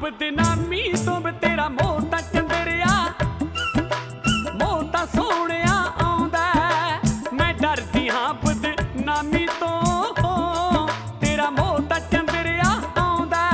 बदनामी तो तेरा मोह तां चंदरिया, मोह तां सोहणिया आउंदा। मैं डरदी हां बदनामी तो, तेरा मोह तां चंदरिया आउंदा।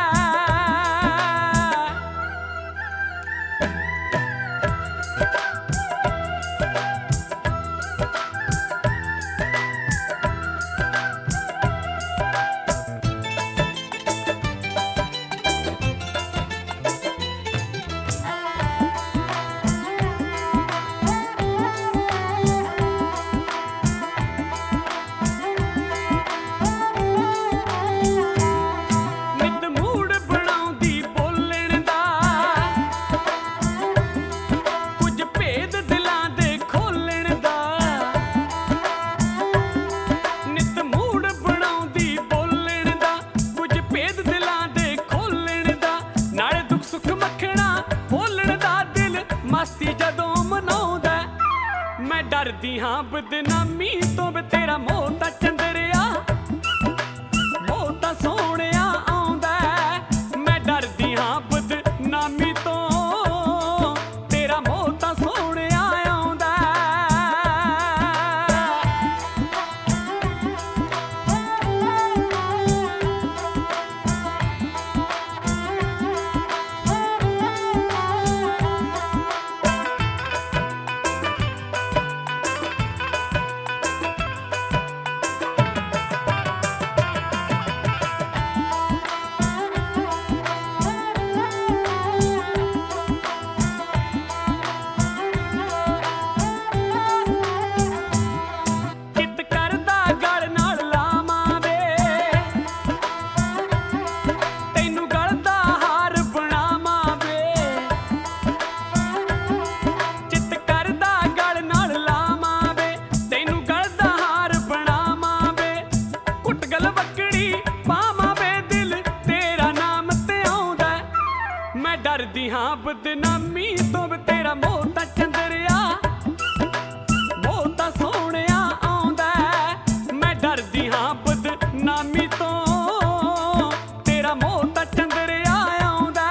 मैं डरदी हां बदनामी तो तेरा मोह तां चंदरिया, मोह तां सोहणिया आउंदा। मैं डरदी हां बदनामी तो, तेरा मोह तां सोहणिया आउंदा। डरदी हां बदनामी तो तेरा मोह तां चंदरिया, मोह तां सोहणिया आउंदा। मैं डरदी हां बदनामी तो, तेरा मोह तां चंदरिया आउंदा।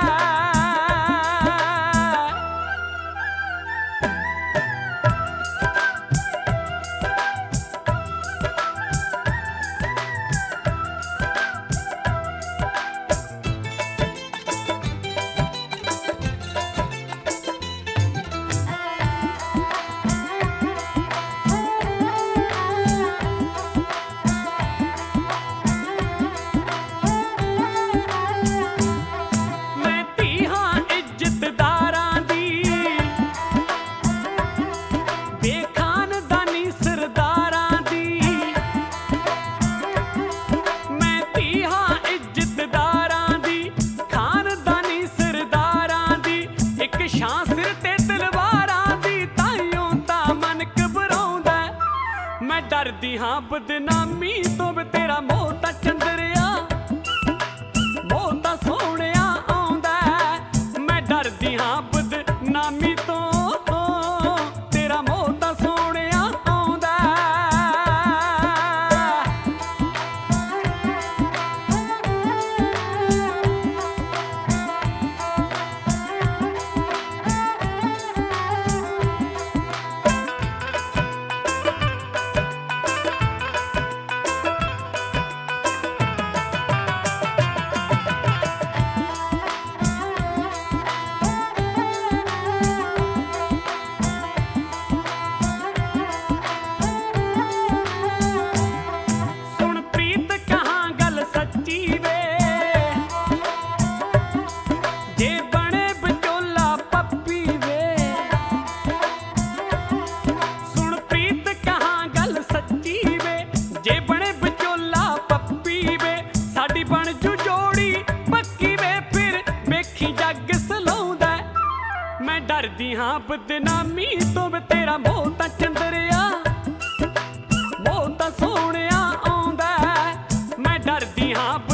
मैं डरदी हां बदनामी तो तेरा मोह तां चंदरिया, मोह तां सोहणिया आउंदा। मैं डरदी हां बदनामी तो, तेरा मोह तां सोहणिया आउंदा। मैं डरदी हां बदनामी तो तेरा मोह तां चंदरिया, मोह तां सोहणिया आउंदा। मैं डरदी हां